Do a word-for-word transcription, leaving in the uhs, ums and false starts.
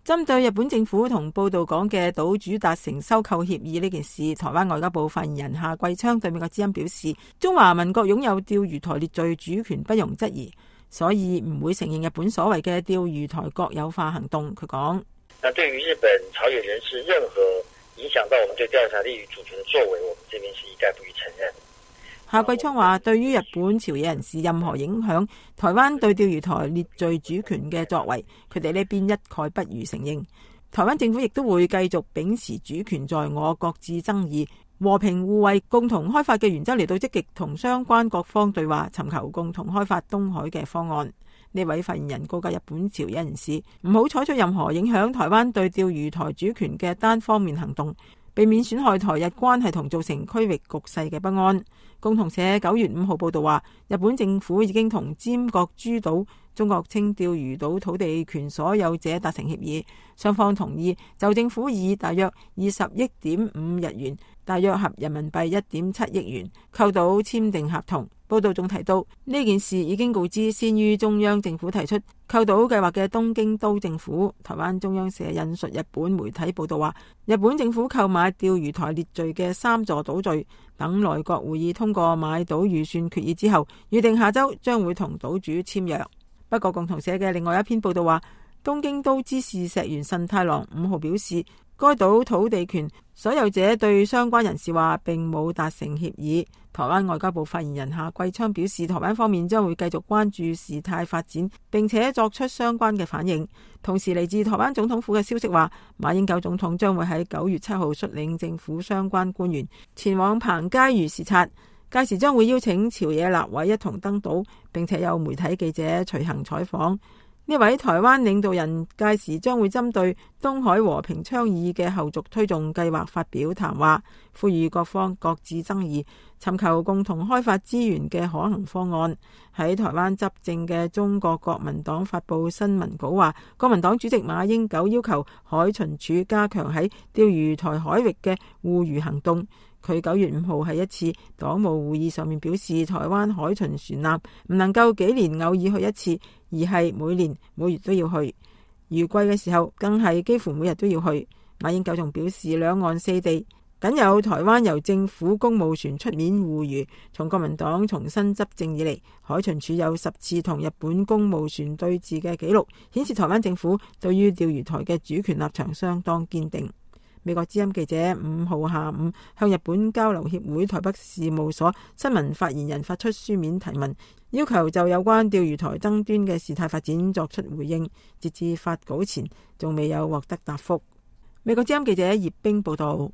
針對日本政府同報道講嘅島主達成收購協議呢件事，台灣外交部發言人夏桂昌對美國之音表示，中華民國擁有釣魚台列嶼主權不容質疑，所以唔會承認日本所謂嘅釣魚台國有化行動。佢講： 那對於日本朝野人士任何影響到我們對釣魚台列嶼主權的作為，我們這邊是一概不予承認。 夏桂昌話：對於日本朝野人士任何影響台灣對釣魚台列嶼主權嘅作為，佢哋呢邊一概不予承認。台灣政府亦都會繼續秉持主權在我、各自爭議、和平互惠、共同開發嘅原則嚟到積極同相關各方對話，尋求共同開發東海嘅方案。呢位發言人告誡日本朝野人士唔好採取任何影響台灣對釣魚台主權嘅單方面行動，避免損害台日關係同造成區域局勢嘅不安。共同社九月五號報道話，日本政府已經同尖閣諸島中國稱釣魚島土地權所有者達成協議，雙方同意就政府以大約二十億點五日元，大約合人民幣一點七億元購島簽訂合同。報道仲提到，呢件事已經告知先於中央政府提出購島計劃嘅東京都政府。台灣中央社引述日本媒體報道話，日本政府購買釣魚台列嶼嘅三座島嶼，等內閣會議通過買島預算決議之後，預定下周將會同島主簽約。不過共同社嘅另外一篇報道話，東京都知事石原慎太郎五號表示，該島土地權所有者對相關人士話並冇達成協議。台灣外交部發言人夏桂昌表示，台灣方面將會繼續關注事態發展，並且作出相關嘅反應。同時，嚟自台灣總統府嘅消息話，馬英九總統將會喺九月七號率領政府相關官員前往彭佳嶼視察，屆時將會邀請朝野立委一同登島，並且有媒體記者隨行採訪。呢位台灣領導人屆時將會針對東海和平倡議嘅後續推動計劃發表談話，呼籲各方各自爭議，尋求共同開發資源嘅可行方案。喺台灣執政嘅中國國民黨發布新聞稿話，國民黨主席馬英九要求海巡署加強喺釣魚台海域嘅護漁行動。佢九月五號喺一次黨務會議上面表示，台灣海巡船艦唔能夠幾年偶爾去一次，而係每年每月都要去。雨季嘅時候更係幾乎每日都要去。馬英九仲表示，兩岸四地僅有台灣由政府公務船出面護漁。從國民黨重新執政以嚟，海巡署有十次同日本公務船對峙嘅記錄，顯示台灣政府對於釣魚台嘅主權立場相當堅定。美國之音記者五號下午向日本交流協會台北事務所新聞發言人發出書面提問，要求就有關釣魚台爭端嘅事態發展作出回應，截至發稿前仲未有獲得答覆。美國之音記者葉冰報道。